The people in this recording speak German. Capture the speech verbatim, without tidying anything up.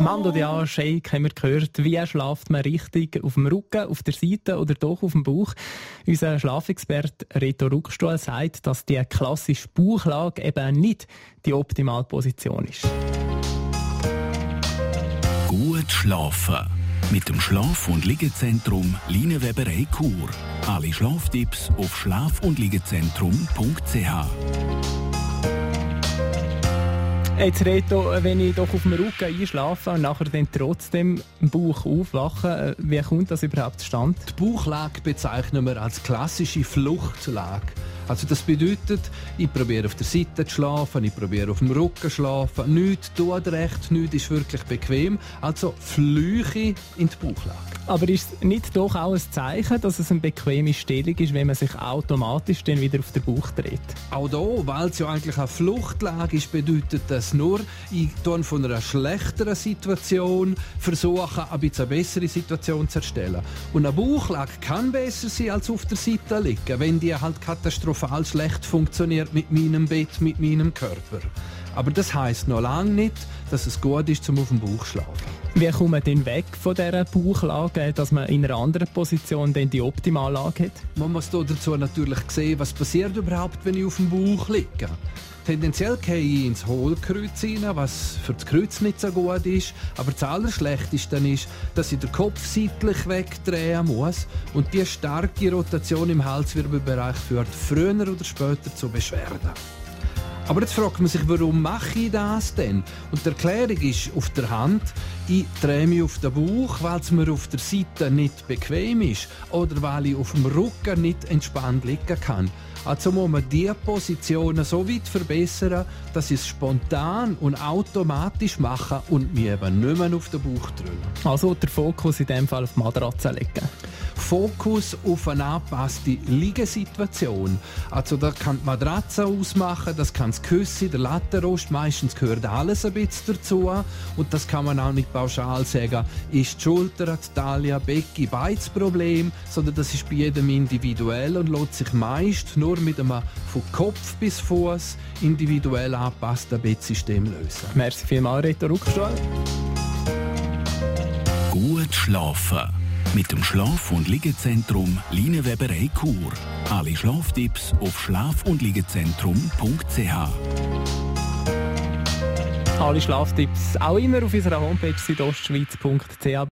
Mando Diao, Shake haben wir gehört. Wie schlaft man richtig? Auf dem Rücken, auf der Seite oder doch auf dem Bauch? Unser Schlafexperte Reto Ruckstuhl sagt, dass die klassische Bauchlage eben nicht die optimale Position ist. Gut schlafen. Mit dem Schlaf- und Liegezentrum Linienweberei Chur. Alle Schlaftipps auf schlaf- und liegezentrum punkt c h. Jetzt Reto, wenn ich doch auf dem Rücken einschlafe und nachher dann trotzdem im Bauch aufwache, wie kommt das überhaupt zustande? Die Bauchlage bezeichnen wir als klassische Fluchtlage. Also das bedeutet, ich probiere auf der Seite zu schlafen, ich probiere auf dem Rücken zu schlafen. Nichts tut recht, nichts ist wirklich bequem. Also flüche in die Bauchlage. Aber ist es nicht doch auch ein Zeichen, dass es eine bequeme Stellung ist, wenn man sich automatisch dann wieder auf den Bauch dreht? Auch hier, weil es ja eigentlich eine Fluchtlage ist, bedeutet das nur, ich tue von einer schlechteren Situation versuchen, ein bisschen eine bessere Situation zu erstellen. Und eine Bauchlage kann besser sein als auf der Seite liegen, wenn die halt katastrophal schlecht funktioniert mit meinem Bett, mit meinem Körper. Aber das heisst noch lange nicht, dass es gut ist, um auf dem Bauch zu schlafen. Wie kommt man denn weg von dieser Bauchlage, dass man in einer anderen Position dann die optimale Lage hat? Man muss dazu natürlich sehen, was passiert überhaupt, wenn ich auf dem Bauch liege. Tendenziell gehe ich ins Hohlkreuz rein, was für das Kreuz nicht so gut ist. Aber das Allerschlechteste ist, dass ich den Kopf seitlich wegdrehen muss. Und diese starke Rotation im Halswirbelbereich führt früher oder später zu Beschwerden. Aber jetzt fragt man sich, warum mache ich das denn? Und die Erklärung ist auf der Hand. Ich drehe mich auf den Bauch, weil es mir auf der Seite nicht bequem ist oder weil ich auf dem Rücken nicht entspannt liegen kann. Also muss man diese Positionen so weit verbessern, dass ich es spontan und automatisch mache und mich eben nicht mehr auf den Bauch drücke. Also der Fokus in diesem Fall auf die Matratze legen. Fokus auf eine angepasste Liegesituation. Also da kann die Matratze ausmachen, das kann das Küssi, der Lattenrost, meistens gehört alles ein bisschen dazu. Und das kann man auch nicht pauschal sagen, ist die Schulter, die Taille, Becken, beides Problem, sondern das ist bei jedem individuell und lässt sich meist nur mit einem von Kopf bis Fuß individuell angepassten Bettsystem lösen. Merci vielmals, Reto Ruckstuhl. Gut schlafen. Mit dem Schlaf- und Liegezentrum Linienweberei Chur. Alle Schlaftipps auf schlaf- und liegezentrum punkt c h. Alle Schlaftipps auch immer auf unserer Homepage südostschweiz punkt c h.